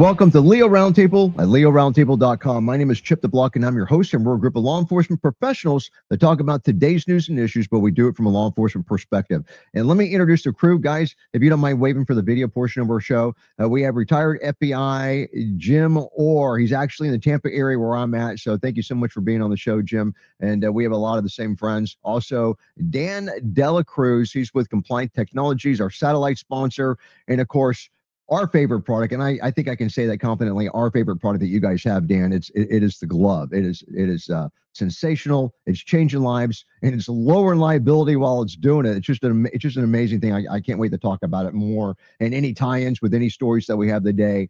Welcome to Leo Roundtable at leoroundtable.com. My name is Chip the Block, and I'm your host, and we're a group of law enforcement professionals that talk about today's news and issues, but we do it from a law enforcement perspective. And let me introduce the crew, guys. If you don't mind waving for the video portion of our show, we have retired FBI Jim Orr. He's actually in the Tampa area where I'm at, so thank you so much for being on the show, Jim. And we have a lot of the same friends. Also, Dan Dela Cruz. He's with Compliant Technologies, our satellite sponsor, and of course, our favorite product, and I think I can say that confidently, our favorite product that you guys have, Dan, it is the glove. It is sensational. It's changing lives, and it's lowering liability while it's doing it. It's just an amazing thing. I can't wait to talk about it more, and any tie-ins with any stories that we have today,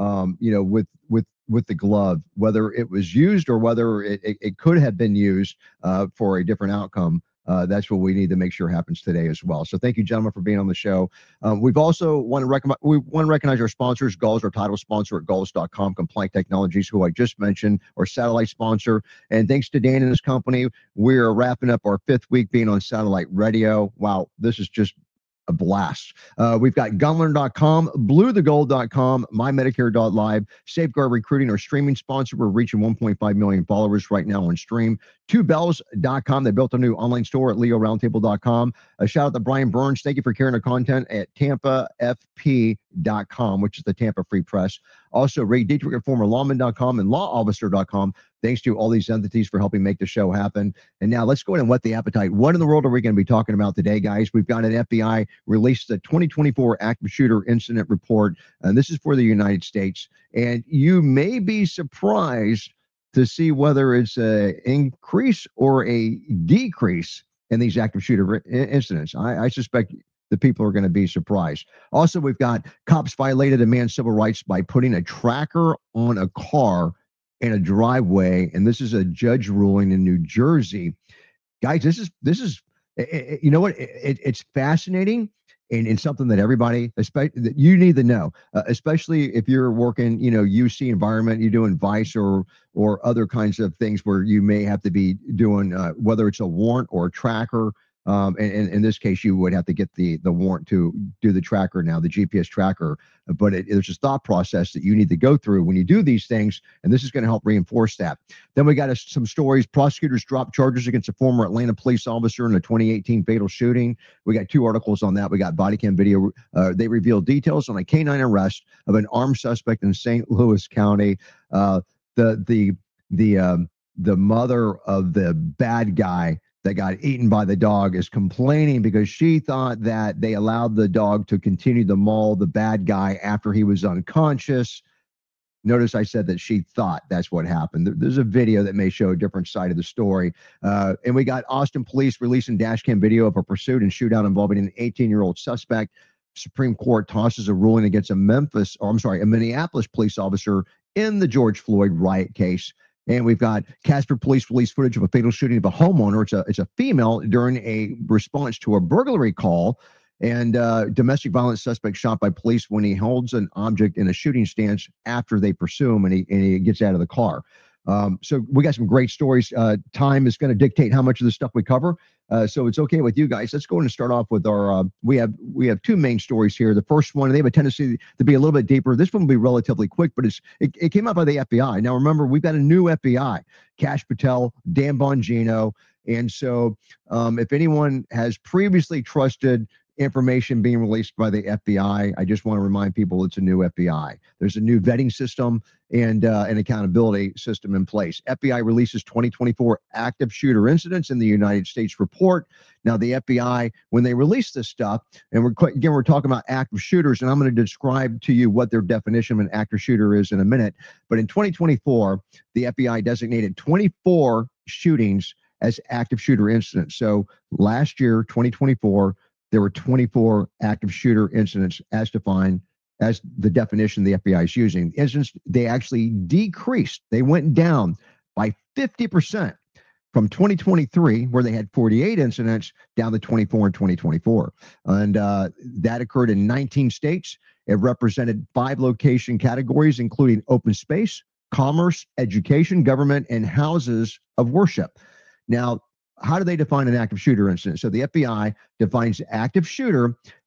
with the glove, whether it was used or whether it could have been used for a different outcome. That's what we need to make sure happens today as well. So thank you, gentlemen, for being on the show. We've also want to recognize our sponsors. Gulls, our title sponsor at Gulls.com, Compliant Technologies, who I just mentioned, our satellite sponsor. And thanks to Dan and his company, we're wrapping up our 5th week being on satellite radio. Wow, this is just a blast. We've got Gunlearn.com, BlueTheGold.com, MyMedicare.live, Safeguard Recruiting, our streaming sponsor. We're reaching 1.5 million followers right now on stream. TwoBells.com. They built a new online store at LeoRoundtable.com. A shout out to Brian Burns. Thank you for carrying our content at TampaFP.com, which is the Tampa Free Press. Also, Ray Dietrich at FormerLawman.com and LawOfficer.com. Thanks to all these entities for helping make the show happen. And now let's go ahead and whet the appetite. What in the world are we going to be talking about today, guys? We've got an FBI released the 2024 active shooter incident report, and this is for the United States. And you may be surprised to see whether it's an increase or a decrease in these active shooter incidents. I suspect the people are going to be surprised. Also, we've got cops violated a man's civil rights by putting a tracker on a car in a driveway, and this is a judge ruling in New Jersey. Guys, this is you know what? It's fascinating and something that everybody, especially that you need to know, especially if you're working, UC environment, you're doing Vice or other kinds of things where you may have to be doing whether it's a warrant or a tracker. And in this case, you would have to get the warrant to do the tracker now, the GPS tracker. But there's a thought process that you need to go through when you do these things, and this is going to help reinforce that. Then we got some stories. Prosecutors dropped charges against a former Atlanta police officer in a 2018 fatal shooting. We got 2 articles on that. We got body cam video. They revealed details on a canine arrest of an armed suspect in St. Louis County. The mother of the bad guy that got eaten by the dog is complaining because she thought that they allowed the dog to continue to maul the bad guy after he was unconscious. Notice I said that she thought that's what happened. There's a video that may show a different side of the story. And we got Austin police releasing dash cam video of a pursuit and shootout involving an 18-year-old suspect. Supreme Court tosses a ruling against a Minneapolis police officer in the George Floyd riot case. And we've got Casper police released footage of a fatal shooting of a homeowner. It's a female during a response to a burglary call. And domestic violence suspect shot by police when he holds an object in a shooting stance after they pursue him and he gets out of the car. So we got some great stories. Time is going to dictate how much of the stuff we cover. So it's okay with you guys. Let's go and start off with our, we have 2 main stories here. The first one, they have a tendency to be a little bit deeper. This one will be relatively quick, but it came out by the FBI. Now, remember, we've got a new FBI, Kash Patel, Dan Bongino. And so if anyone has previously trusted information being released by the FBI, I just want to remind people it's a new FBI. There's a new vetting system and an accountability system in place. FBI releases 2024 active shooter incidents in the United States report. Now, the FBI, when they release this stuff, and we're talking about active shooters, and I'm going to describe to you what their definition of an active shooter is in a minute. But in 2024, the FBI designated 24 shootings as active shooter incidents. So last year, 2024, there were 24 active shooter incidents as defined as the definition the FBI is using. Incidents, they actually decreased. They went down by 50% from 2023, where they had 48 incidents, down to 24 in 2024. And that occurred in 19 states. It represented 5 location categories, including open space, commerce, education, government, and houses of worship. Now, how do they define an active shooter incident? So the FBI defines active shooter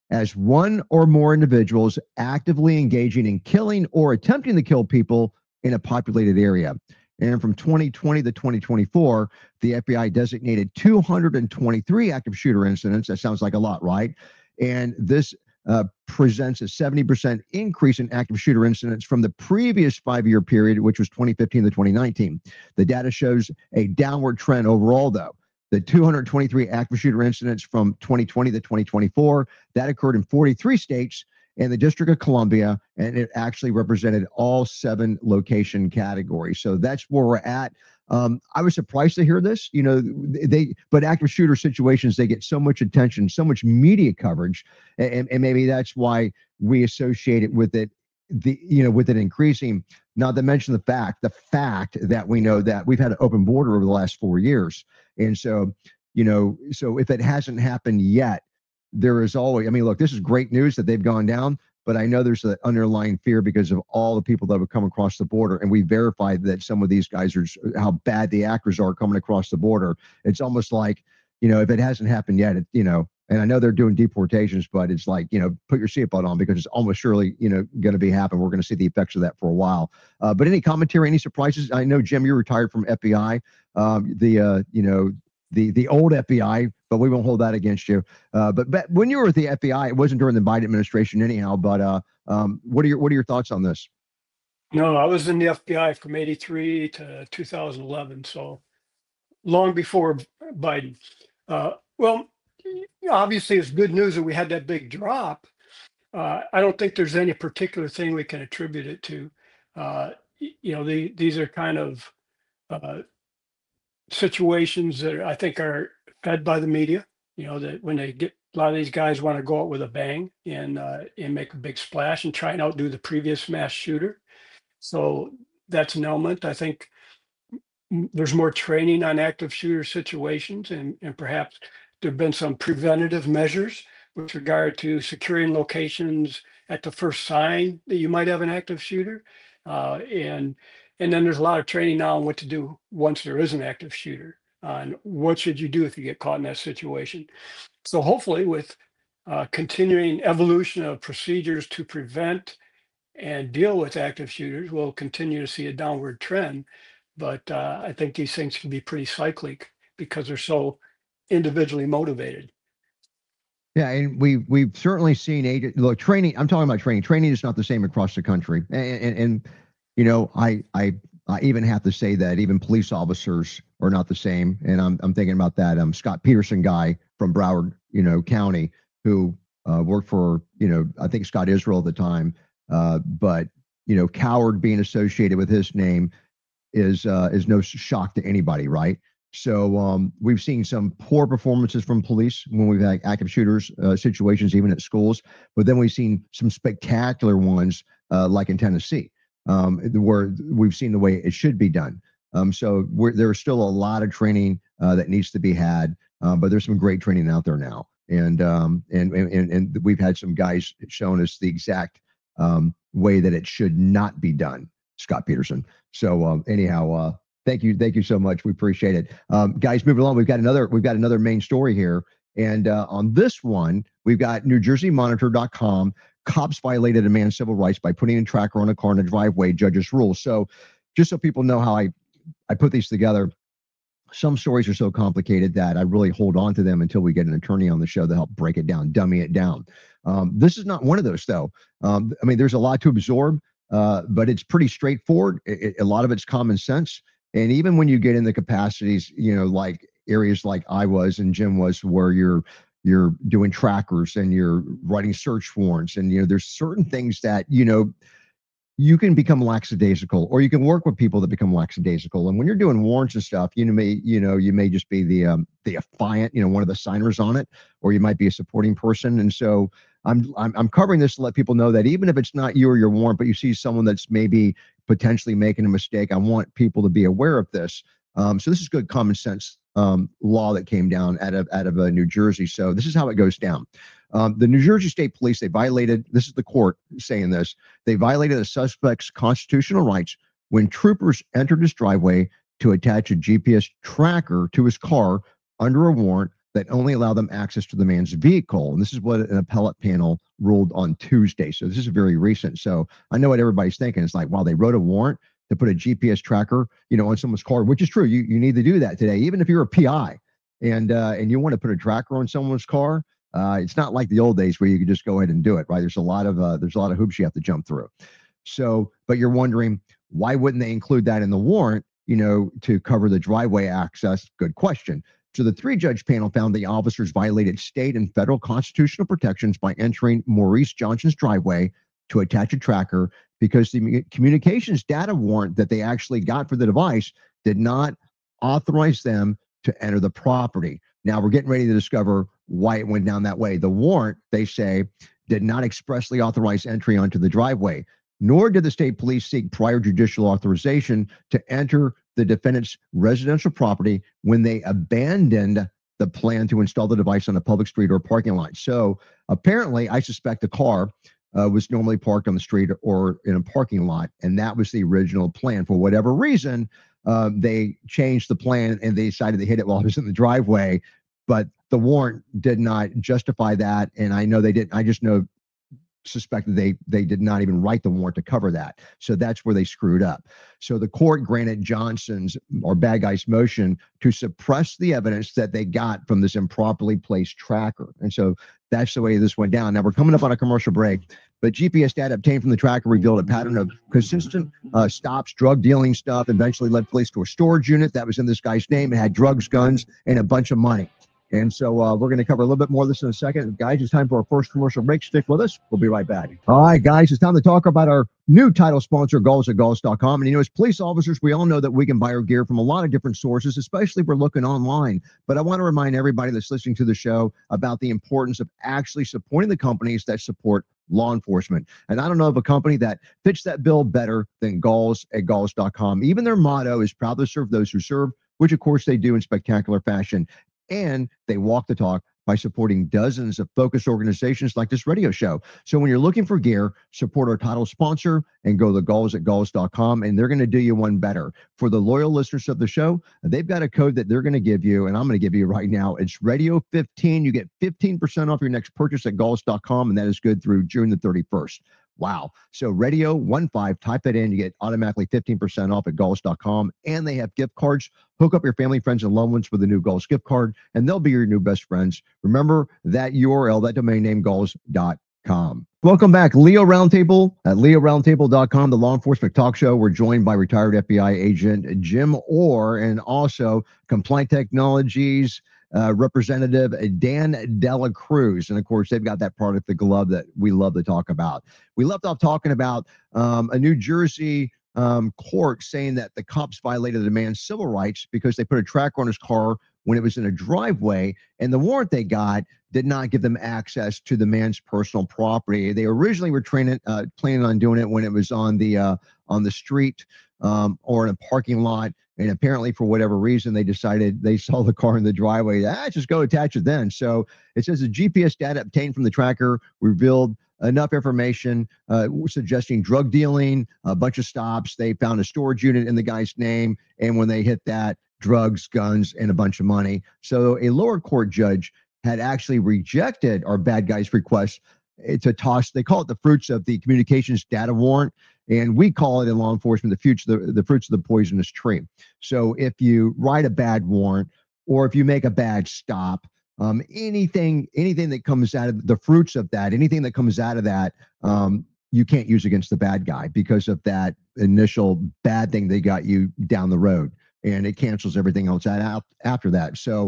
as one or more individuals actively engaging in killing or attempting to kill people in a populated area. And from 2020 to 2024, the FBI designated 223 active shooter incidents. That sounds like a lot, right? And this presents a 70% increase in active shooter incidents from the previous 5-year period, which was 2015 to 2019. The data shows a downward trend overall, though. The 223 active shooter incidents from 2020 to 2024, that occurred in 43 states and the District of Columbia, and it actually represented all 7 location categories. So that's where we're at. I was surprised to hear this. But active shooter situations, they get so much attention, so much media coverage, and maybe that's why we associate it with it, with it increasing. Not to mention the fact that we know that we've had an open border over the last 4 years, and so if it hasn't happened yet, there is always, look, this is great news that they've gone down, but I know there's an underlying fear because of all the people that have come across the border. And we verified that some of these guys are, how bad the actors are coming across the border. It's almost like, if it hasn't happened yet, and I know they're doing deportations, but it's like, put your seatbelt on because it's almost surely, going to be happening. We're going to see the effects of that for a while. But any commentary, any surprises? I know, Jim, you're retired from FBI. The old FBI, but we won't hold that against you. But when you were at the FBI, it wasn't during the Biden administration anyhow. But what are your thoughts on this? No, I was in the FBI from 83 to 2011, so long before Biden. Well, obviously, it's good news that we had that big drop. I don't think there's any particular thing we can attribute it to. These are kind of situations that I think are fed by the media. That when they get, a lot of these guys want to go out with a bang and make a big splash and try and outdo the previous mass shooter. So that's an element. I think there's more training on active shooter situations, and perhaps there have been some preventative measures with regard to securing locations at the first sign that you might have an active shooter. And then there's a lot of training now on what to do once there is an active shooter, on what should you do if you get caught in that situation. So hopefully with continuing evolution of procedures to prevent and deal with active shooters, we'll continue to see a downward trend. But I think these things can be pretty cyclic because they're so individually motivated. Yeah, and we've certainly seen look, training. I'm talking about training. Training is not the same across the country, and I even have to say that even police officers are not the same. And I'm thinking about that Scott Peterson guy from Broward, County, who worked for I think Scott Israel at the time, but coward being associated with his name is no shock to anybody, right? So we've seen some poor performances from police when we've had active shooters situations, even at schools. But then we've seen some spectacular ones like in Tennessee, where we've seen the way it should be done. So there's still a lot of training that needs to be had, but there's some great training out there now. And we've had some guys showing us the exact way that it should not be done, Scott Peterson. So anyhow, thank you so much. We appreciate it. Guys, moving along, we've got another main story here. And on this one, we've got NewJerseyMonitor.com. Cops violated a man's civil rights by putting a tracker on a car in a driveway, judges rule. So just so people know how I put these together, some stories are so complicated that I really hold on to them until we get an attorney on the show to help break it down, dummy it down. This is not one of those, though. There's a lot to absorb, but it's pretty straightforward. A lot of it's common sense. And even when you get in the capacities, like areas like I was and Jim was, where you're doing trackers and you're writing search warrants, and there's certain things that you can become lackadaisical, or you can work with people that become lackadaisical. And when you're doing warrants and stuff, you may just be the affiant, one of the signers on it, or you might be a supporting person. And so I'm covering this to let people know that even if it's not you or your warrant, but you see someone that's maybe potentially making a mistake, I want people to be aware of this. So this is good common sense law that came down out of New Jersey. So this is how it goes down. The New Jersey State Police, they violated, this is the court saying this, they violated a suspect's constitutional rights when troopers entered his driveway to attach a GPS tracker to his car under a warrant that only allow them access to the man's vehicle. And this is what an appellate panel ruled on Tuesday. So this is very recent. So I know what everybody's thinking. It's like, wow, they wrote a warrant to put a GPS tracker, on someone's car, which is true. You need to do that today, even if you're a PI and you want to put a tracker on someone's car. It's not like the old days where you could just go ahead and do it, right? There's a lot of hoops you have to jump through. So, but you're wondering, why wouldn't they include that in the warrant, to cover the driveway access? Good question. So the 3-judge panel found the officers violated state and federal constitutional protections by entering Maurice Johnson's driveway to attach a tracker, because the communications data warrant that they actually got for the device did not authorize them to enter the property. Now we're getting ready to discover why it went down that way. The warrant, they say, did not expressly authorize entry onto the driveway, nor did the state police seek prior judicial authorization to enter the defendant's residential property when they abandoned the plan to install the device on a public street or parking lot. So apparently, I suspect the car was normally parked on the street or in a parking lot, and that was the original plan. For whatever reason, they changed the plan and they decided to hit it while it was in the driveway, but the warrant did not justify that. And I know they didn't. I just suspect that they did not even write the warrant to cover that. So that's where they screwed up. So the court granted Johnson's or bad guy's motion to suppress the evidence that they got from this improperly placed tracker. And so that's the way this went down. Now we're coming up on a commercial break, but GPS data obtained from the tracker revealed a pattern of consistent stops, drug dealing stuff, eventually led police to a storage unit that was in this guy's name. It had drugs, guns, and a bunch of money. And so we're going to cover a little bit more of this in a second. Guys, it's time for our first commercial break. Stick with us. We'll be right back. All right, guys, it's time to talk about our new title sponsor, Galls at Galls.com. And, as police officers, we all know that we can buy our gear from a lot of different sources, especially if we're looking online. But I want to remind everybody that's listening to the show about the importance of actually supporting the companies that support law enforcement. And I don't know of a company that fits that bill better than Galls at Galls.com. Even their motto is proud to serve those who serve, which, of course, they do in spectacular fashion. And they walk the talk by supporting dozens of focused organizations like this radio show. So when you're looking for gear, support our title sponsor and go to Galls at Galls.com, and they're going to do you one better. For the loyal listeners of the show, they've got a code that they're going to give you, and I'm going to give you right now. It's radio15. You get 15% off your next purchase at Galls.com, and that is good through June the 31st. Wow. So radio15, type that in, you get automatically 15% off at Galls.com. And they have gift cards. Hook up your family, friends, and loved ones with a new Galls gift card, and they'll be your new best friends. Remember that URL, that domain name, Galls.com. Welcome back. Leo Roundtable at LeoRoundtable.com, the law enforcement talk show. We're joined by retired FBI agent Jim Orr and also Compliant Technologies Representative Dan Dela Cruz. And of course, they've got that product, the glove that we love to talk about. We left off talking about a New Jersey court saying that the cops violated the man's civil rights because they put a tracker on his car when it was in a driveway, and the warrant they got did not give them access to the man's personal property. They originally were planning on doing it when it was on the street or in a parking lot. And apparently, for whatever reason, they decided they saw the car in the driveway. Just go attach it then. So it says the GPS data obtained from the tracker revealed enough information suggesting drug dealing, a bunch of stops. They found a storage unit in the guy's name. And when they hit that, drugs, guns, and a bunch of money. So a lower court judge had actually rejected our bad guy's request to toss, they call it the fruits of the communications data warrant. And we call it in law enforcement the fruits of the poisonous tree. So if you write a bad warrant or if you make a bad stop, anything that comes out of the fruits of that, anything that comes out of that, you can't use against the bad guy because of that initial bad thing they got you down the road. And it cancels everything else out after that. So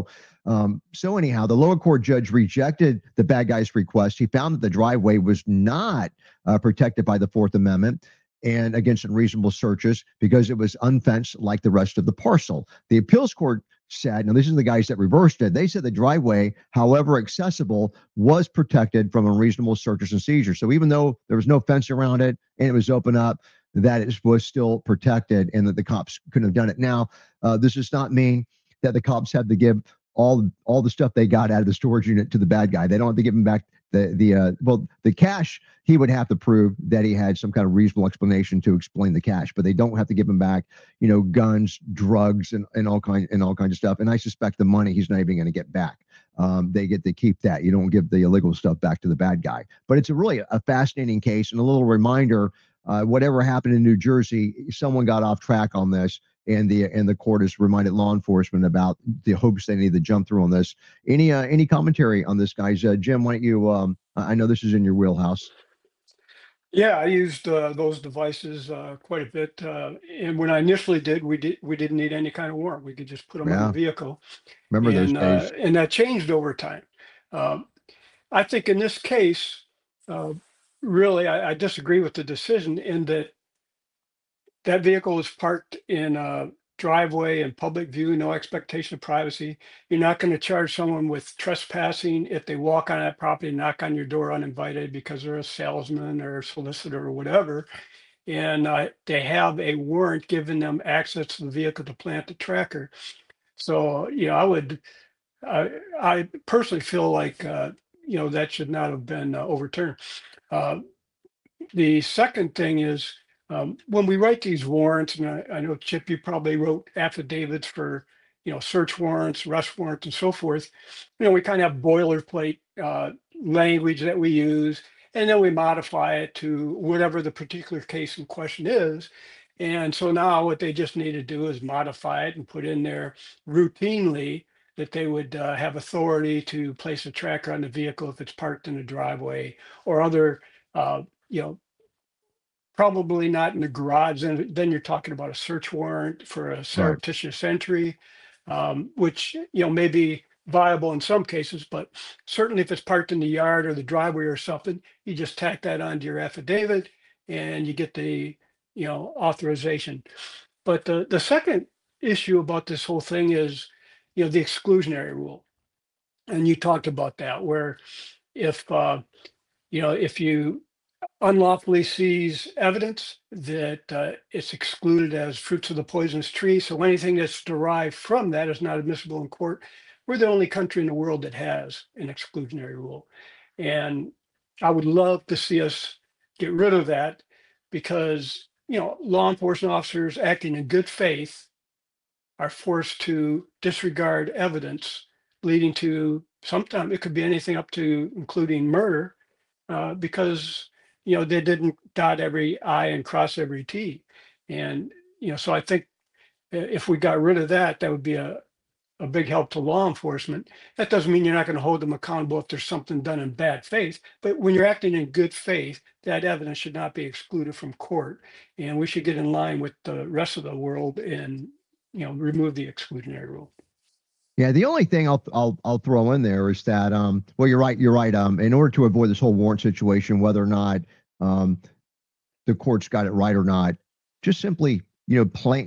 anyhow, the lower court judge rejected the bad guy's request. He found that the driveway was not protected by the Fourth Amendment and against unreasonable searches because it was unfenced like the rest of the parcel. The appeals court said, now this is the guys that reversed it, they said the driveway, however accessible, was protected from unreasonable searches and seizures. So even though there was no fence around it and it was open up, that it was still protected and that the cops couldn't have done it. Now, this does not mean that the cops had to give all the stuff they got out of the storage unit to the bad guy. They don't have to give him back The cash, he would have to prove that he had some kind of reasonable explanation to explain the cash, but they don't have to give him back, guns, drugs, and all kinds of stuff. And I suspect the money he's not even going to get back. They get to keep that. You don't give the illegal stuff back to the bad guy. But it's really a fascinating case, and a little reminder. Whatever happened in New Jersey, someone got off track on this, and the court has reminded law enforcement about the hoops they need to jump through on this. Any commentary on this, guys? Jim, why don't you? I know this is in your wheelhouse. Yeah, I used those devices quite a bit, and when I initially did, we didn't need any kind of warrant. We could just put them on the Yeah, vehicle, remember those days? and that changed over time. Um, I think in this case, uh, really, I disagree with the decision in that that vehicle is parked in a driveway in public view, no expectation of privacy. You're not going to charge someone with trespassing if they walk on that property, knock on your door uninvited because they're a salesman or a solicitor or whatever. And they have a warrant giving them access to the vehicle to plant the tracker. So, I personally feel like, that should not have been overturned. Uh, the second thing is, when we write these warrants, and I know Chip, you probably wrote affidavits for, search warrants, arrest warrants, and so forth. We kind of have boilerplate language that we use, and then we modify it to whatever the particular case in question is. And so now what they just need to do is modify it and put in there routinely that they would have authority to place a tracker on the vehicle if it's parked in a driveway or other, uh, you know, probably not in the garage. Then you're talking about a search warrant for a Right. surreptitious entry, which, may be viable in some cases, but certainly if it's parked in the yard or the driveway or something, you just tack that onto your affidavit and you get the, authorization. But the second issue about this whole thing is, the exclusionary rule. And you talked about that, where if, if you unlawfully seize evidence that it's excluded as fruits of the poisonous tree. So anything that's derived from that is not admissible in court. We're the only country in the world that has an exclusionary rule. And I would love to see us get rid of that because, law enforcement officers acting in good faith are forced to disregard evidence leading to sometimes it could be anything up to including murder because they didn't dot every I and cross every T. And so I think if we got rid of that, that would be a big help to law enforcement. That doesn't mean you're not going to hold them accountable if there's something done in bad faith, but when you're acting in good faith, that evidence should not be excluded from court, and we should get in line with the rest of the world and remove the exclusionary rule. Yeah, the only thing I'll throw in there is that well, you're right. In order to avoid this whole warrant situation, whether or not the courts got it right or not, just simply plan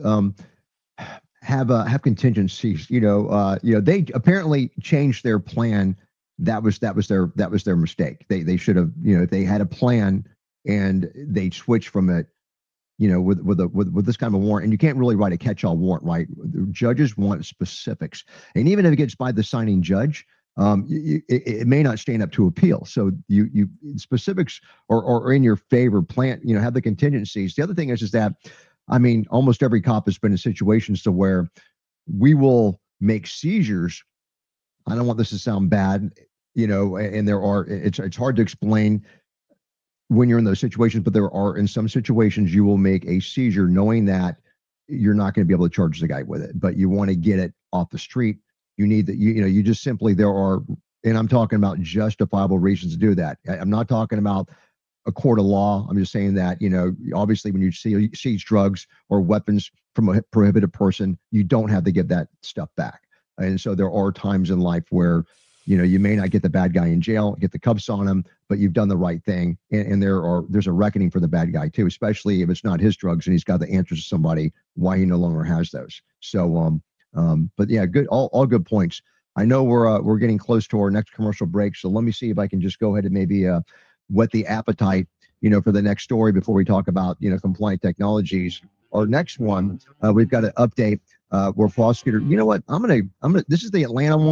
have contingencies. They apparently changed their plan. That was their mistake. They should have, if they had a plan and they switched from it, with this kind of a warrant. And you can't really write a catch-all warrant, right? Judges want specifics, and even if it gets by the signing judge, it may not stand up to appeal. So you specifics or in your favor. Plan, have the contingencies. The other thing is that, I mean, almost every cop has been in situations to where we will make seizures. I don't want this to sound bad, and it's hard to explain when you're in those situations, but there are, in some situations, you will make a seizure knowing that you're not going to be able to charge the guy with it, but you want to get it off the street. You need that, you just simply, there are, and I'm talking about justifiable reasons to do that. I'm not talking about a court of law. I'm just saying that, obviously when you seize drugs or weapons from a prohibited person, you don't have to give that stuff back. And so there are times in life where, you may not get the bad guy in jail, get the cuffs on him, but you've done the right thing. And there's a reckoning for the bad guy too, especially if it's not his drugs and he's got the answers to somebody why he no longer has those. So, but yeah, good, all good points. I know we're getting close to our next commercial break, so let me see if I can just go ahead and maybe whet the appetite, for the next story before we talk about compliant technologies. Our next one, we've got an update where prosecutor. You know what? I'm gonna. This is the Atlanta one.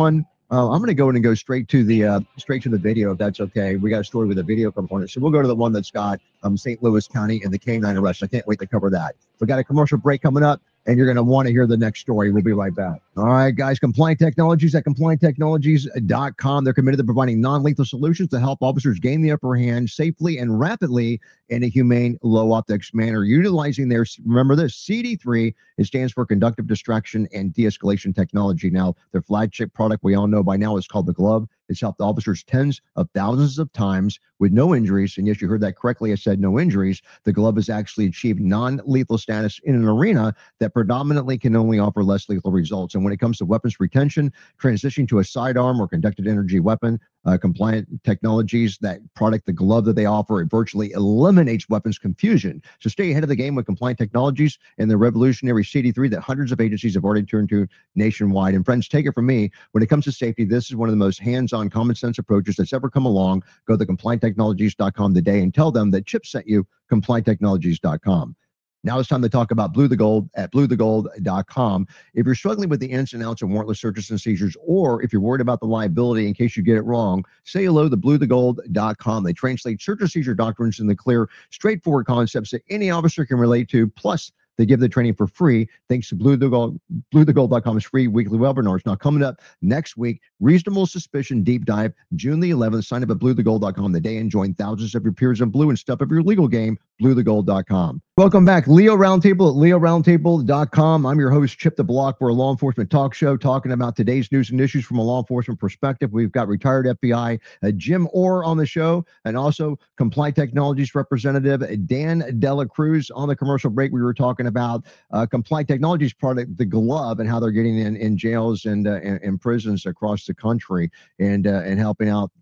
I'm going to go in and go straight to the video, if that's okay. We got a story with a video component, so we'll go to the one that's got St. Louis County and the K9 arrest. I can't wait to cover that. We got a commercial break coming up, and you're going to want to hear the next story. We'll be right back. All right, guys, Compliant Technologies at CompliantTechnologies.com. They're committed to providing non-lethal solutions to help officers gain the upper hand safely and rapidly in a humane, low-optics manner, utilizing their, remember this, CD3. It stands for Conductive Distraction and De-escalation Technology. Now, their flagship product we all know by now is called the Glove. It's helped officers tens of thousands of times with no injuries. And yes, you heard that correctly. I said no injuries. The Glove has actually achieved non-lethal status in an arena that predominantly can only offer less lethal results. And when it comes to weapons retention, transitioning to a sidearm or conducted energy weapon, Compliant Technologies, that product, the Glove that they offer, it virtually eliminates weapons confusion. So stay ahead of the game with Compliant Technologies and the revolutionary CD3 that hundreds of agencies have already turned to nationwide. And friends, take it from me, when it comes to safety, this is one of the most hands-on, common sense approaches that's ever come along. Go to CompliantTechnologies.com today and tell them that Chip sent you, CompliantTechnologies.com. Now it's time to talk about Blue the Gold at BlueTheGold.com. If you're struggling with the ins and outs of warrantless searches and seizures, or if you're worried about the liability in case you get it wrong, say hello to BlueTheGold.com. They translate search and seizure doctrines into clear, straightforward concepts that any officer can relate to, plus they give the training for free thanks to Blue the Gold. BlueTheGold.com's free weekly webinars. Now, coming up next week, Reasonable Suspicion Deep Dive, June the 11th. Sign up at BlueTheGold.com today and join thousands of your peers in blue and step up your legal game. BlueTheGold.com. Welcome back. Leo Roundtable at LeoRoundtable.com. I'm your host, Chip the Block. We're a law enforcement talk show talking about today's news and issues from a law enforcement perspective. We've got retired FBI Jim Orr on the show, and also Compliant Technologies representative Dan Dela Cruz. On the commercial break, we were talking about Compliant Technologies product, the Glove, and how they're getting in jails and prisons across the country and helping out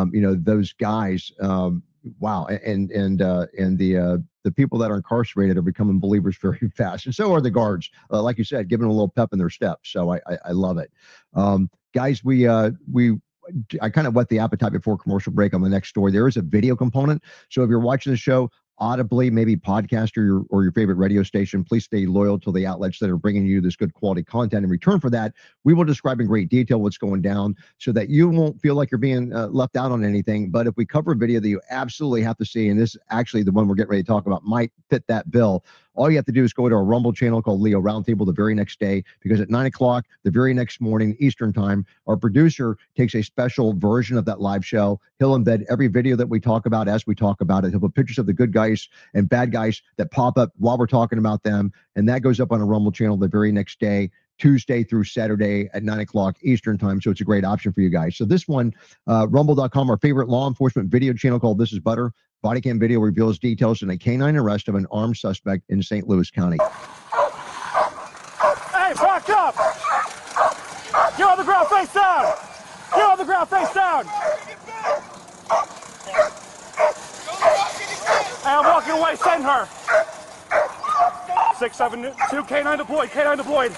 those guys. Wow, and the people that are incarcerated are becoming believers very fast, and so are the guards. Like you said, giving them a little pep in their step. So I love it, guys. I kind of whet the appetite before commercial break on the next story. There is a video component, so if you're watching the show audibly, maybe podcast or your favorite radio station, please stay loyal to the outlets that are bringing you this good quality content. In return for that, we will describe in great detail what's going down so that you won't feel like you're being left out on anything. But if we cover a video that you absolutely have to see, and this actually the one we're getting ready to talk about might fit that bill, all you have to do is go to our Rumble channel called Leo Roundtable the very next day, because at 9 o'clock, the very next morning, Eastern time, our producer takes a special version of that live show. He'll embed every video that we talk about as we talk about it. He'll put pictures of the good guys and bad guys that pop up while we're talking about them. And that goes up on a Rumble channel the very next day, Tuesday through Saturday at 9 o'clock Eastern time. So it's a great option for you guys. So this one, Rumble.com, our favorite law enforcement video channel called This Is Butter. Body cam video reveals details in a canine arrest of an armed suspect in St. Louis County. Hey, back up! Get on the ground, face down! Get on the ground, face down! Hey, I'm walking away, send her! 672, K9 deployed, K9 deployed.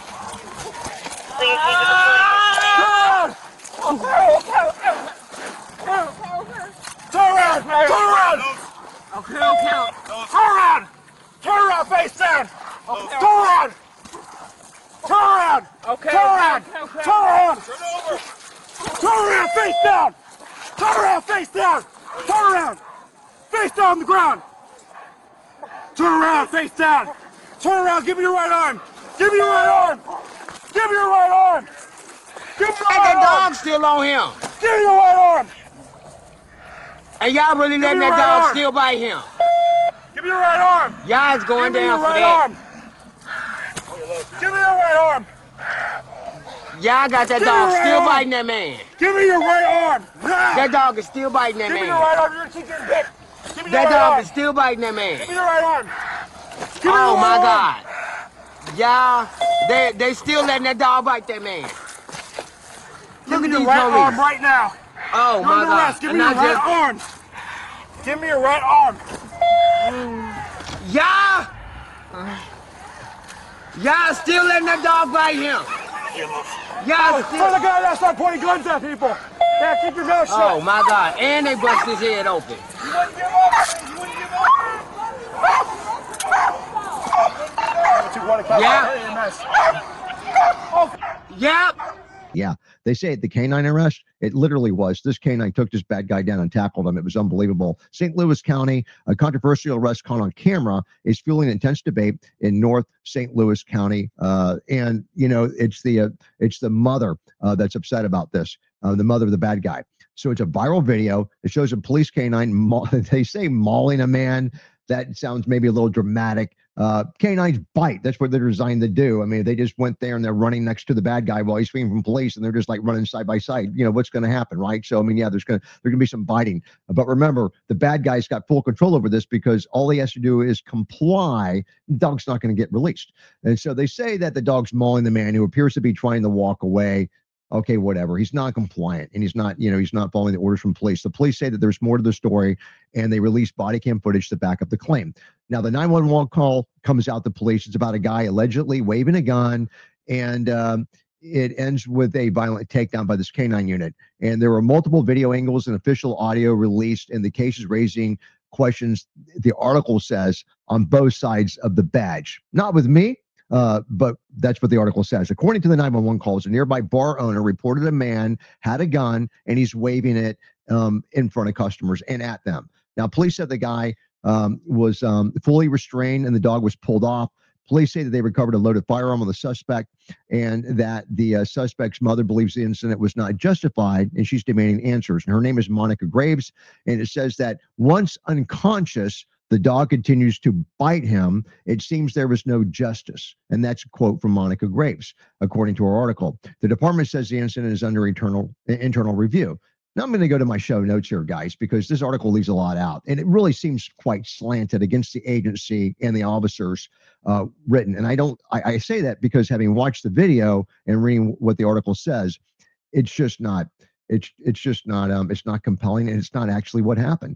Turn around! Turn around! Okay, okay. Turn around! Turn around, face down! Okay, turn around! Turn around! Okay. Turn around! Okay. Turn around! Turn over! Turn around, face down! Turn around, face down! Turn around! Face down on the ground! Turn around, face down! Turn around, give me your right arm! Give me your right arm! Give me your right arm! Give me your right arm! That dog still on him. Give me your right arm! And y'all really letting that dog still bite him. Give me your right arm! Y'all is going down for that. Arm. Give me your right arm! Y'all got that dog still biting that man. Give me your right arm! That dog is still biting that man. Give me your right arm, you're gonna keep getting bit! Give me your that right dog arm. is still biting that man. Give me your right arm! Give me oh your my right God. Y'all, they still letting that dog bite that man. Look at these right police. arm right now! Oh my God. Give me your right arm! Give me your right arm! Y'all still letting that dog bite him. Y'all still. For the guy that started pointing guns at people! Yeah, keep your mouth shut! Oh my God. And they bust his head open. You wouldn't give up! You wouldn't give up! Yeah. Oh. Yep. Yeah, They say the canine arrest, it literally was. This canine took this bad guy down and tackled him. It was unbelievable. St. Louis County, a controversial arrest caught on camera is fueling intense debate in North St. Louis County. And, you know, it's the mother that's upset about this, the mother of the bad guy. So it's a viral video. It shows a police canine, they say mauling a man. That sounds maybe a little dramatic. Canines bite. That's what they're designed to do. I mean, they just went there and they're running next to the bad guy while he's fleeing from police, and they're just like running side by side. You know, what's going to happen, right? So, I mean, yeah, there's going to be some biting. But remember, the bad guy's got full control over this because all he has to do is comply. The dog's not going to get released. And so they say that the dog's mauling the man who appears to be trying to walk away. Okay, whatever. He's not compliant and he's not following the orders from police. The police say that there's more to the story and they released body cam footage to back up the claim. Now, the 911 call comes out to police. It's about a guy allegedly waving a gun, and it ends with a violent takedown by this canine unit. And there were multiple video angles and official audio released, and the case is raising questions, the article says, on both sides of the badge. Not with me. But that's what the article says. According to the 911 calls, a nearby bar owner reported a man had a gun and he's waving it in front of customers and at them. Now, police said the guy was fully restrained and the dog was pulled off. Police say that they recovered a loaded firearm on the suspect and that the suspect's mother believes the incident was not justified and she's demanding answers. And her name is Monica Graves. And it says that once unconscious, the dog continues to bite him. It seems there was no justice. And that's a quote from Monica Graves, according to our article. The department says the incident is under internal review. Now I'm going to go to my show notes here, guys, because this article leaves a lot out. And it really seems quite slanted against the agency and the officers written. And I say that because having watched the video and reading what the article says, it's just not compelling, and it's not actually what happened.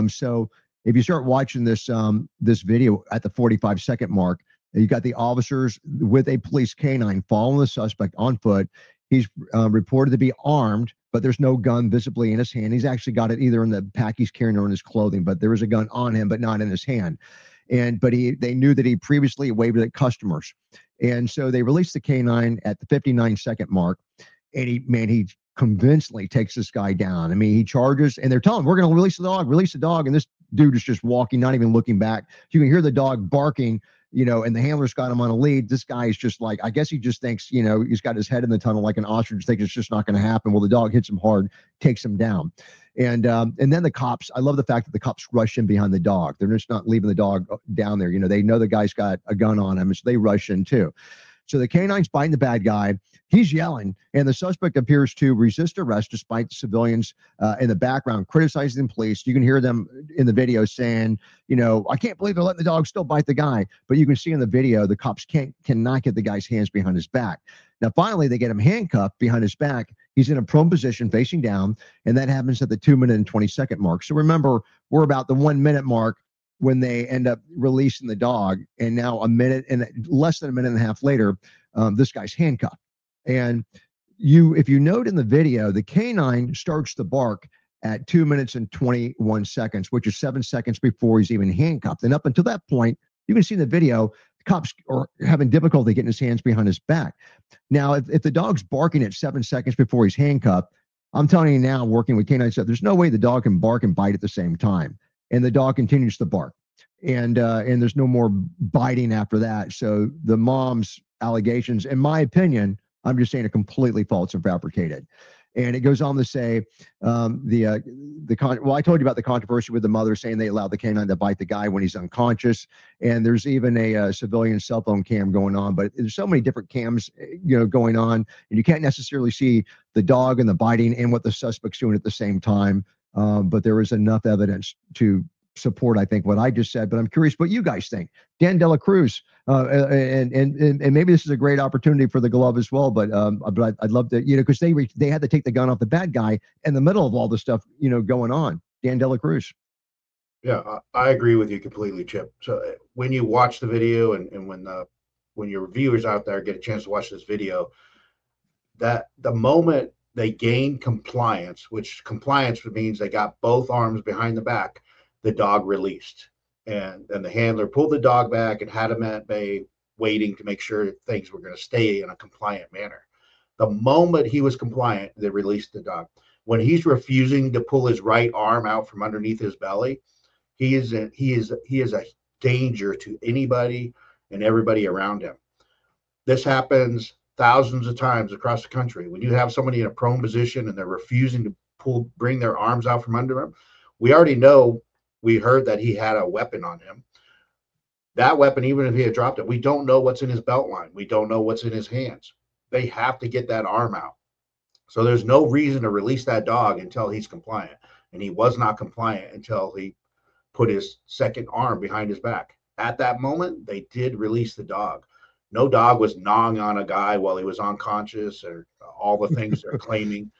So if you start watching this video at the 45-second mark, you got the officers with a police canine following the suspect on foot. He's reported to be armed, but there's no gun visibly in his hand. He's actually got it either in the pack he's carrying or in his clothing, but there is a gun on him, but not in his hand. But they knew that he previously waved it at customers. And so they released the canine at the 59-second mark, and he convincingly takes this guy down. I mean, he charges, and they're telling him, we're going to release the dog. And this dude is just walking, not even looking back. You can hear the dog barking, and the handler's got him on a lead. This guy is just like, I guess he just thinks, he's got his head in the tunnel like an ostrich, thinks it's just not going to happen. Well, the dog hits him hard, takes him down. And then the cops, I love the fact that the cops rush in behind the dog. They're just not leaving the dog down there. They know the guy's got a gun on him, so they rush in too. So the canine's biting the bad guy. He's yelling, and the suspect appears to resist arrest despite the civilians in the background criticizing the police. You can hear them in the video saying, I can't believe they're letting the dog still bite the guy. But you can see in the video, the cops cannot get the guy's hands behind his back. Now, finally, they get him handcuffed behind his back. He's in a prone position facing down, and that happens at the 2-minute and 20-second mark. So remember, we're about the 1 minute mark when they end up releasing the dog. And now less than a minute and a half later, this guy's handcuffed. And if you note in the video, the canine starts to bark at 2 minutes and 21 seconds, which is 7 seconds before he's even handcuffed. And up until that point, you can see in the video, the cops are having difficulty getting his hands behind his back. Now, if the dog's barking at 7 seconds before he's handcuffed, I'm telling you now, working with canine stuff, there's no way the dog can bark and bite at the same time. And the dog continues to bark. And there's no more biting after that. So the mom's allegations, in my opinion, I'm just saying, are completely false and fabricated. And it goes on to say, I told you about the controversy with the mother saying they allowed the canine to bite the guy when he's unconscious. And there's even a civilian cell phone cam going on, but there's so many different cams, going on, and you can't necessarily see the dog and the biting and what the suspect's doing at the same time. But there is enough evidence to support, I think, what I just said. But I'm curious what you guys think. Dan Dela Cruz, and maybe this is a great opportunity for the glove as well. But I'd love to, because they had to take the gun off the bad guy in the middle of all this stuff, going on. Dan Dela Cruz. Yeah, I agree with you completely, Chip. So when you watch the video and when your viewers out there get a chance to watch this video, that the moment they gain compliance, which compliance means they got both arms behind the back, the dog released, and the handler pulled the dog back and had him at bay, waiting to make sure things were going to stay in a compliant manner. The moment he was compliant, they released the dog. When he's refusing to pull his right arm out from underneath his belly, he is a danger to anybody and everybody around him. This happens thousands of times across the country. When you have somebody in a prone position and they're refusing to bring their arms out from under them, we already know, we heard that he had a weapon on him. That weapon, even if he had dropped it, we don't know what's in his belt line. We don't know what's in his hands. They have to get that arm out. So there's no reason to release that dog until he's compliant. And he was not compliant until he put his second arm behind his back. At that moment, they did release the dog. No dog was gnawing on a guy while he was unconscious, or all the things they're claiming.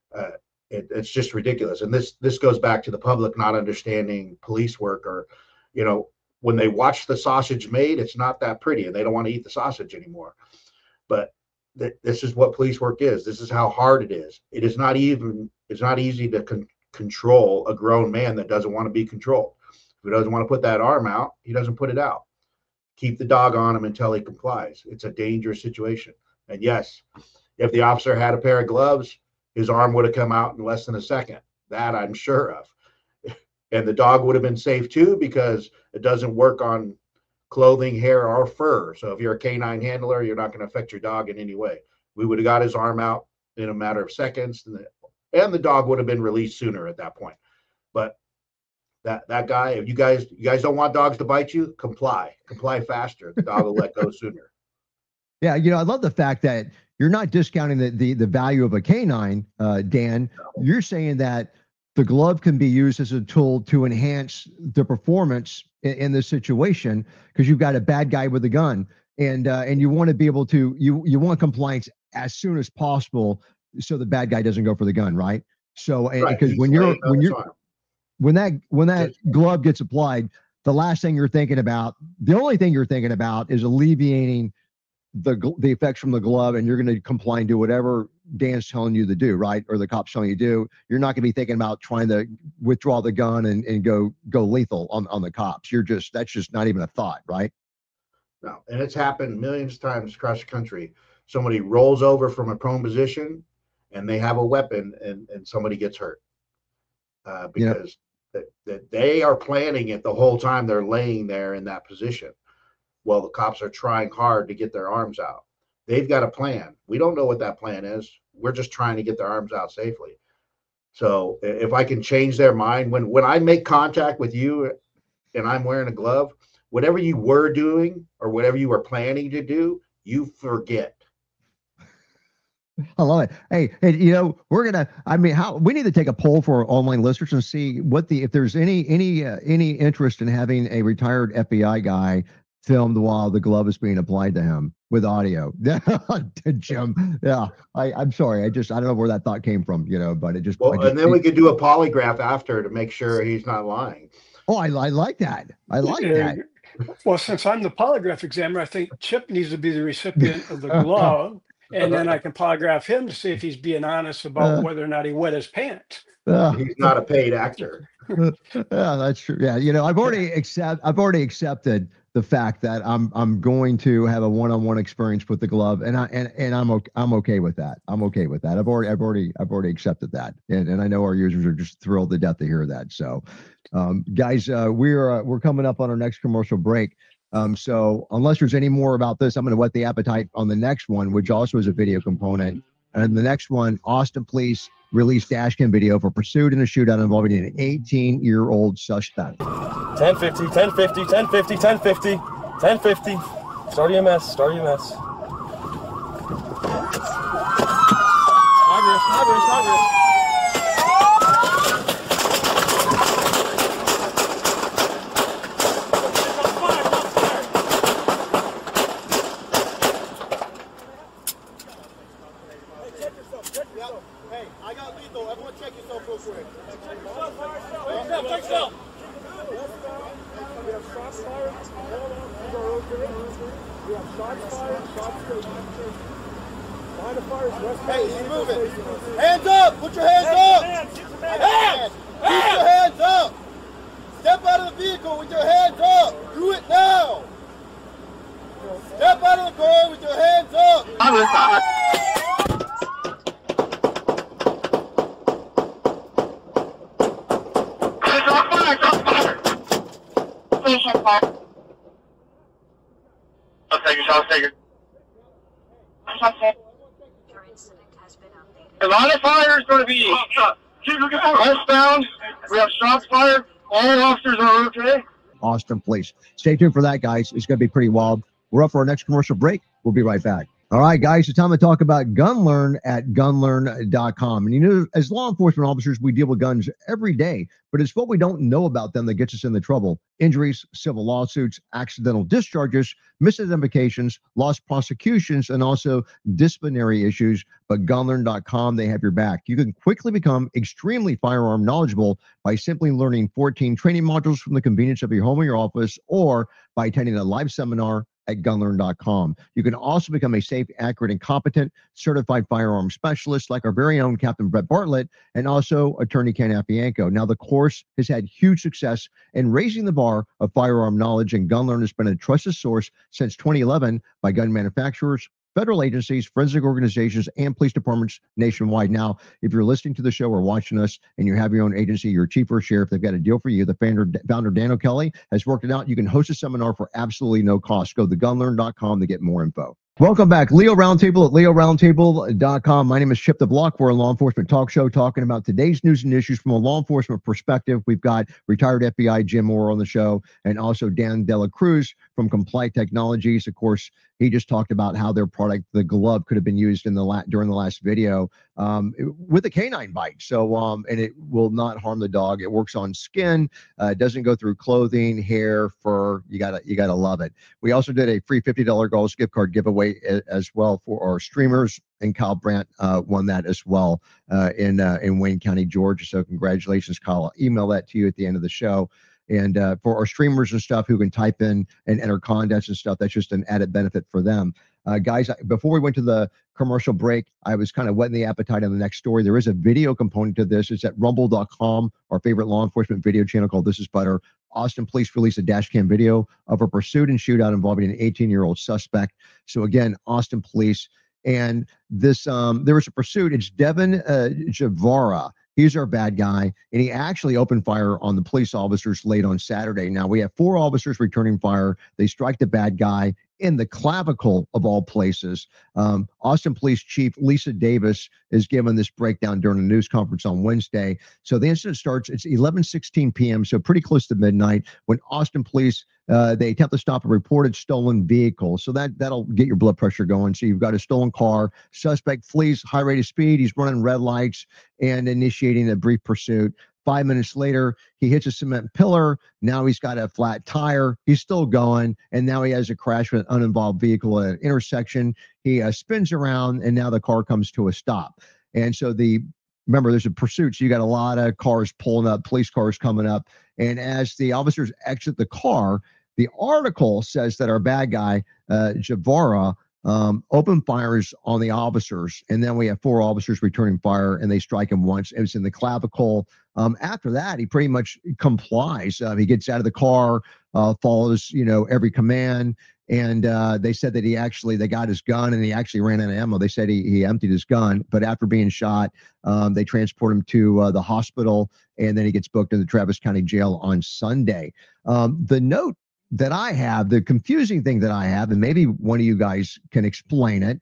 It's just ridiculous. And this goes back to the public not understanding police work, or, when they watch the sausage made, it's not that pretty and they don't want to eat the sausage anymore. But this is what police work is. This is how hard it is. It's not easy to control a grown man that doesn't want to be controlled. If he doesn't want to put that arm out, he doesn't put it out. Keep the dog on him until he complies. It's a dangerous situation. And yes, if the officer had a pair of gloves, his arm would have come out in less than a second. That I'm sure of. And the dog would have been safe too, because it doesn't work on clothing, hair, or fur. So if you're a canine handler, you're not going to affect your dog in any way. We would have got his arm out in a matter of seconds, and the dog would have been released sooner at that point. But that guy, if you guys don't want dogs to bite you, comply faster. The dog will let go sooner. Yeah, I love the fact that you're not discounting the value of a canine, Dan. You're saying that the glove can be used as a tool to enhance the performance in this situation, because you've got a bad guy with a gun, and you want to be able to you want compliance as soon as possible, so the bad guy doesn't go for the gun, right? So because when that glove gets applied, the last thing you're thinking about, the only thing you're thinking about, is alleviating the effects from the glove, and you're going to comply and do whatever Dan's telling you to do, right? Or the cop's telling you to do. You're not going to be thinking about trying to withdraw the gun and go lethal on the cops. That's just not even a thought, right? No, and it's happened millions of times across the country. Somebody rolls over from a prone position and they have a weapon, and somebody gets hurt because that they are planning it the whole time they're laying there in that position. Well, the cops are trying hard to get their arms out. They've got a plan. We don't know what that plan is. We're just trying to get their arms out safely. So if I can change their mind, when I make contact with you and I'm wearing a glove, whatever you were doing or whatever you were planning to do, you forget. I love it. Hey, we need to take a poll for our online listeners and see if there's any interest in having a retired FBI guy filmed while the glove is being applied to him with audio. Jim, yeah, I'm sorry. I don't know where that thought came from, but it just. Well, and then we could do a polygraph after to make sure he's not lying. Oh, I like that. I like that. Well, since I'm the polygraph examiner, I think Chip needs to be the recipient of the glove, and then I can polygraph him to see if he's being honest about whether or not he wet his pants. He's not a paid actor. Yeah, that's true. Yeah, I've already accepted the fact that I'm going to have a one-on-one experience with the glove, and I'm okay with that. I'm okay with that. I've already accepted that, and I know our users are just thrilled to death to hear that. So, guys, we're coming up on our next commercial break. So unless there's any more about this, I'm going to whet the appetite on the next one, which also is a video component. And the next one, Austin police released dashcam video for pursuit in a shootout involving an 18-year-old suspect. 1050, 1050, 1050, 1050, 1050. Start EMS, start EMS. Progress. Hey, I got lethal. Everyone check yourself real quick. Check yourself. We have shots fired. These are okay. We have shots fired. Shots straight. Behind the fire is West. Hey, he's moving. Hands up! Put your hands up! Hands! Put your hands up! Step out of the vehicle with your hands up! Do it now! Step out of the car with your hands up! Shot taken. Your incident has been updated. A lot of fire is going to be westbound. We have shots fired. All officers are okay. Austin Police. Stay tuned for that, guys. It's going to be pretty wild. We're up for our next commercial break. We'll be right back. All right, guys, it's time to talk about GunLearn at gunlearn.com. And you know, as law enforcement officers, we deal with guns every day, but it's what we don't know about them that gets us into trouble. Injuries, civil lawsuits, accidental discharges, misidentifications, lost prosecutions, and also disciplinary issues. But gunlearn.com, they have your back. You can quickly become extremely firearm knowledgeable by simply learning 14 training modules from the convenience of your home or your office, or by attending a live seminar at gunlearn.com. You can also become a safe, accurate, and competent certified firearm specialist like our very own Captain Brett Bartlett and also attorney Ken Apianco. Now, the course has had huge success in raising the bar of firearm knowledge, and GunLearn has been a trusted source since 2011 by gun manufacturers, federal agencies, forensic organizations, and police departments nationwide. Now, if you're listening to the show or watching us and you have your own agency, your chief or sheriff, they've got a deal for you. The founder Dan O'Kelly, has worked it out. You can host a seminar for absolutely no cost. Go to gunlearn.com to get more info. Welcome back. Leo Roundtable at leoroundtable.com. My name is Chip the Block. We're a law enforcement talk show talking about today's news and issues from a law enforcement perspective. We've got retired FBI Jim Moore on the show and also Dan Dela Cruz from Comply Technologies. Of course, he just talked about how their product, the glove, could have been used in during the last video with a canine bite. So, and it will not harm the dog. It works on skin. It doesn't go through clothing, hair, fur. You gotta love it. We also did a free $50 Goals gift card giveaway as well for our streamers, and Kyle Brandt won that as well in Wayne County, Georgia. So congratulations, Kyle. I'll email that to you at the end of the show. And for our streamers and stuff who can type in and enter contests and stuff, that's just an added benefit for them. Guys, before we went to the commercial break, I was kind of whetting the appetite on the next story. There is a video component to this. It's at rumble.com, our favorite law enforcement video channel called This Is Butter. Austin Police released a dash cam video of a pursuit and shootout involving an 18-year-old suspect. So again, Austin Police. And this, there was a pursuit. It's Devin Javara. He's our bad guy, and he actually opened fire on the police officers late on Saturday. Now, we have 4 officers returning fire. They strike the bad guy in the clavicle of all places. Austin Police Chief Lisa Davis is given this breakdown during a news conference on Wednesday. So the incident starts, it's 11:16 p.m., so pretty close to midnight, when Austin Police, they attempt to stop a reported stolen vehicle. So that'll get your blood pressure going. So you've got a stolen car. Suspect flees high rate of speed. He's running red lights and initiating a brief pursuit. 5 minutes later, he hits a cement pillar. Now he's got a flat tire. He's still going. And now he has a crash with an uninvolved vehicle at an intersection. He spins around, and now the car comes to a stop. And so remember, there's a pursuit. So you got a lot of cars pulling up, police cars coming up. And as the officers exit the car, the article says that our bad guy, Javara, open fires on the officers, and then we have 4 officers returning fire, and they strike him once. It was in the clavicle. After that, he pretty much complies. He gets out of the car, follows every command, and they said that they got his gun, and he actually ran out of ammo. They said he emptied his gun, but after being shot, they transport him to the hospital, and then he gets booked in the Travis County Jail on Sunday. The note that I have, the confusing thing that I have, and maybe one of you guys can explain it.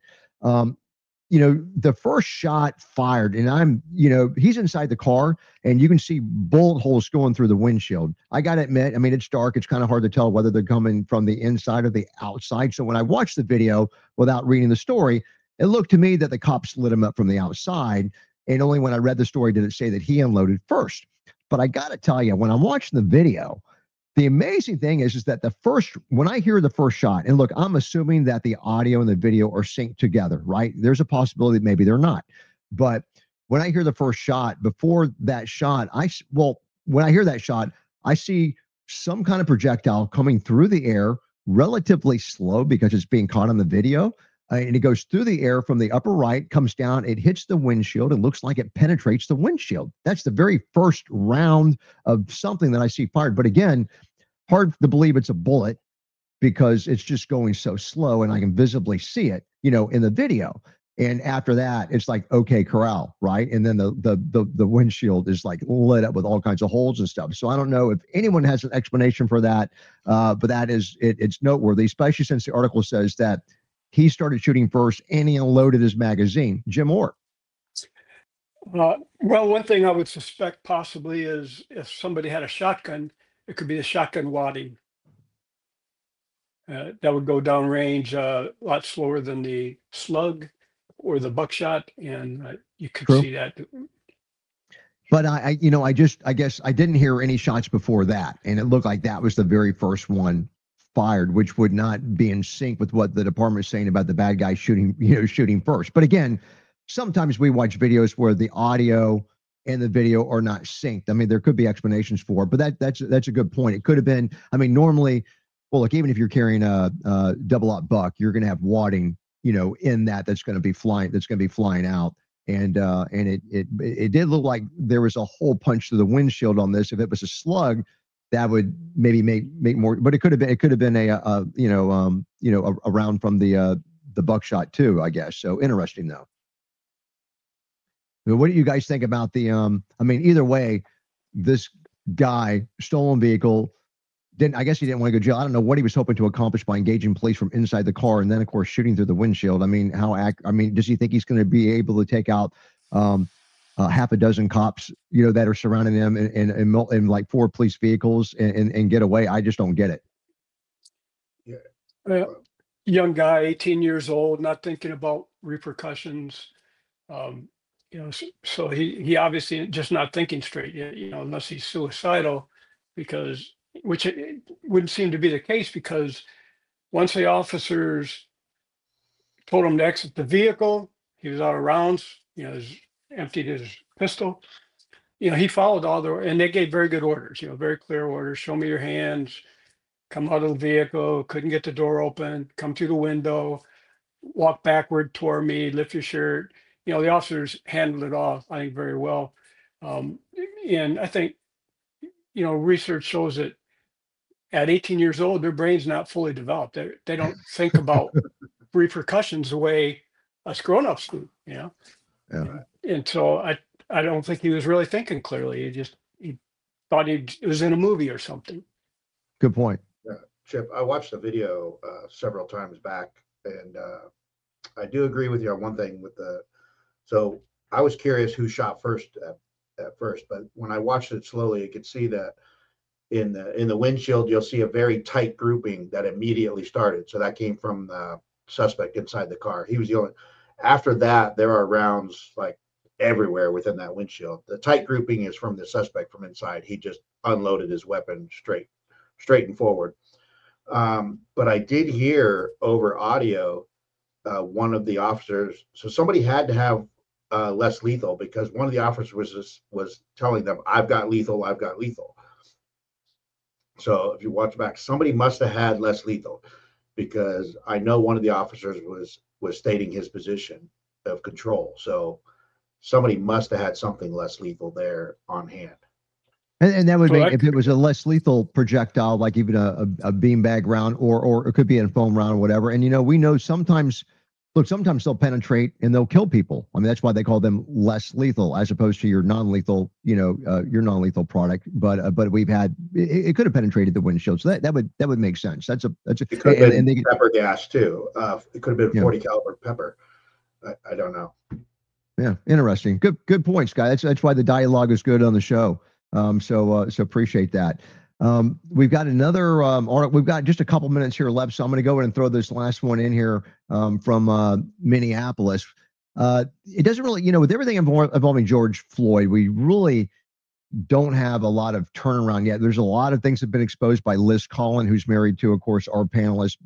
The first shot fired, and he's inside the car, and you can see bullet holes going through the windshield. I got to admit, I mean, it's dark. It's kind of hard to tell whether they're coming from the inside or the outside. So when I watched the video without reading the story, it looked to me that the cops lit him up from the outside. And only when I read the story did it say that he unloaded first. But I got to tell you, when I'm watching the video, the amazing thing is that when I hear the first shot, and look, I'm assuming that the audio and the video are synced together, right? There's a possibility that maybe they're not. But when I hear the first shot, before that shot, when I hear that shot, I see some kind of projectile coming through the air, relatively slow because it's being caught on the video. And it goes through the air from the upper right, comes down, it hits the windshield, and looks like it penetrates the windshield. That's the very first round of something that I see fired. But again, hard to believe it's a bullet because it's just going so slow, and I can visibly see it, in the video. And after that, it's like, okay, corral, right? And then the windshield is like lit up with all kinds of holes and stuff. So I don't know if anyone has an explanation for that, but that is it's noteworthy, especially since the article says that he started shooting first and he unloaded his magazine. Jim Orr. Well, one thing I would suspect possibly is if somebody had a shotgun, it could be the shotgun wadding. That would go downrange a lot slower than the slug or the buckshot, and you could True. see that. But I guess I didn't hear any shots before that, and it looked like that was the very first one fired, which would not be in sync with what the department is saying about the bad guy shooting first. But again, sometimes we watch videos where the audio and the video are not synced. I mean, there could be explanations for it, but that's a good point. It could have been. I mean, normally, well, look, even if you're carrying a double-aught buck, you're going to have wadding, in that's going to be flying out. And it did look like there was a hole punched through the windshield on this. If it was a slug, that would maybe make more. But it could have been a round from the buckshot too, I guess. So interesting though. What do you guys think about the? I mean, either way, this guy stolen vehicle. I guess he didn't want to go to jail. I don't know what he was hoping to accomplish by engaging police from inside the car and then, of course, shooting through the windshield. I mean, does he think he's going to be able to take out half a dozen cops, that are surrounding him in like 4 police vehicles and get away? I just don't get it. Yeah. Young guy, 18 years old, not thinking about repercussions. So he obviously just not thinking straight, unless he's suicidal, which it wouldn't seem to be the case, because once the officers told him to exit the vehicle, he was out of rounds, emptied his pistol. He followed and they gave very good orders, very clear orders. Show me your hands, come out of the vehicle, couldn't get the door open, come through the window, walk backward toward me, lift your shirt. The officers handled it all, I think, very well. And I think, research shows that at 18 years old, their brain's not fully developed. They don't think about repercussions the way us grown-ups do, Yeah. And so I don't think he was really thinking clearly. He thought it was in a movie or something. Good point. Yeah. Chip, I watched the video several times back, and I do agree with you on one thing so I was curious who shot first at first, but when I watched it slowly, you could see that in the windshield, you'll see a very tight grouping that immediately started. So that came from the suspect inside the car. He was the only. After that, there are rounds like everywhere within that windshield. The tight grouping is from the suspect from inside. He just unloaded his weapon straight and forward. But I did hear over audio one of the officers. So somebody had to have less lethal, because one of the officers was telling them, "I've got lethal. I've got lethal." So if you watch back, somebody must have had less lethal, because I know one of the officers was stating his position of control. So somebody must have had something less lethal there on hand. And that would make, if it was a less lethal projectile, like even a beanbag round, or it could be a foam round or whatever. And, we know sometimes they'll penetrate and they'll kill people. I mean, that's why they call them less lethal as opposed to your non-lethal, your non-lethal product. But we've had, it could have penetrated the windshield. So that would make sense. It could have been pepper gas too. It could have been 40 caliber pepper. I don't know. Yeah. Interesting. Good points, guy. That's why the dialogue is good on the show. So appreciate that. We've got another we've got just a couple minutes here left, so I'm going to go ahead and throw this last one in here from Minneapolis. It doesn't really, with everything involving George Floyd, we really don't have a lot of turnaround yet. There's a lot of things that have been exposed by Liz Collin, who's married to, of course, our panelist,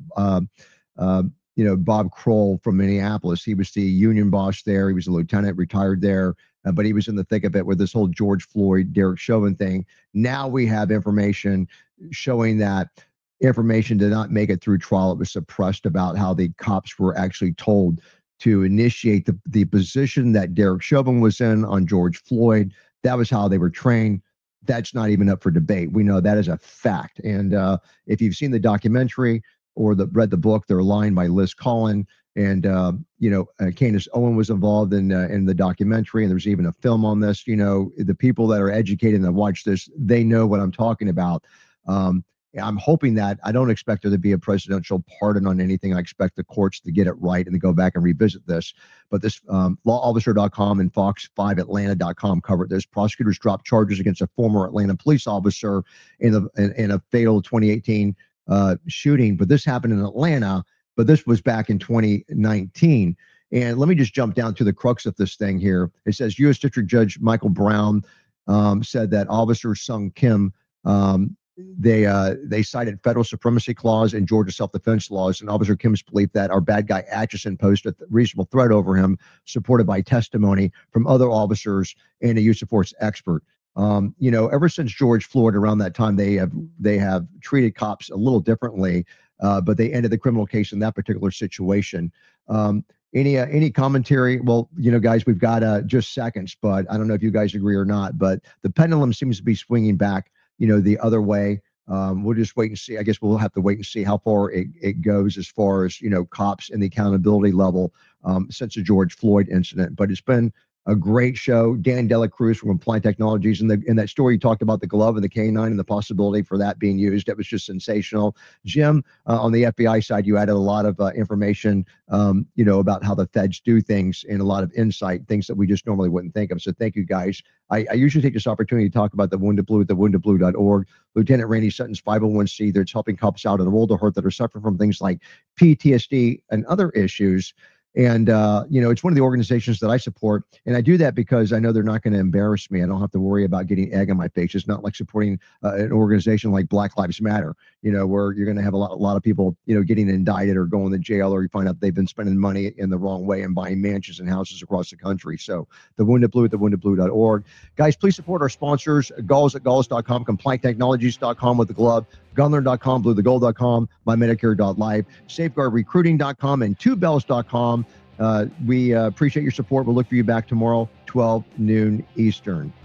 Bob Kroll from Minneapolis. He was the union boss there. He was a lieutenant, retired there. But he was in the thick of it with this whole George Floyd, Derek Chauvin thing. Now we have information showing that information did not make it through trial. It was suppressed about how the cops were actually told to initiate the position that Derek Chauvin was in on George Floyd. That was how they were trained. That's not even up for debate. We know that is a fact. And if you've seen the documentary or read the book, They're Lying by Liz Collin, And Candace Owen was involved in the documentary, and there's even a film on this. The people that are educated and that watch this, they know what I'm talking about. I'm hoping that I don't expect there to be a presidential pardon on anything. I expect the courts to get it right and to go back and revisit this. But this lawofficer.com and fox5atlanta.com covered this. Prosecutors dropped charges against a former Atlanta police officer in a fatal 2018 shooting. But this happened in Atlanta, but this was back in 2019. And let me just jump down to the crux of this thing here. It says U.S. District Judge Michael Brown said that Officer Sung Kim, they cited federal supremacy clause and Georgia self-defense laws, and Officer Kim's belief that our bad guy Atchison posed a reasonable threat over him, supported by testimony from other officers and a use of force expert. Ever since George Floyd, around that time, they have treated cops a little differently, but they ended the criminal case in that particular situation. Any commentary? Well, guys, we've got just seconds, but I don't know if you guys agree or not, but the pendulum seems to be swinging back the other way. We'll just wait and see. I guess we'll have to wait and see how far it goes as far as, cops and the accountability level since the George Floyd incident. But it's been a great show. Dan Dela Cruz from Applied Technologies, and in that story, you talked about the glove and the canine and the possibility for that being used. It was just sensational. Jim, on the FBI side, you added a lot of information, about how the feds do things and a lot of insight, things that we just normally wouldn't think of. So thank you, guys. I usually take this opportunity to talk about the Wounded Blue at thewoundedblue.org. Lieutenant Randy Sutton's 501c that's helping cops out in the world of hurt that are suffering from things like PTSD and other issues. And, it's one of the organizations that I support. And I do that because I know they're not going to embarrass me. I don't have to worry about getting egg on my face. It's not like supporting an organization like Black Lives Matter, where you're going to have a lot of people, getting indicted or going to jail, or you find out they've been spending money in the wrong way and buying mansions and houses across the country. So the Wounded Blue at thewoundedblue.org. Guys, please support our sponsors, Galls at Galls.com, CompliantTechnologies.com with the glove, Gunlearn.com, BlueTheGold.com, MyMedicare.life, SafeguardRecruiting.com, and TwoBells.com. We appreciate your support. We'll look for you back tomorrow, 12 noon Eastern.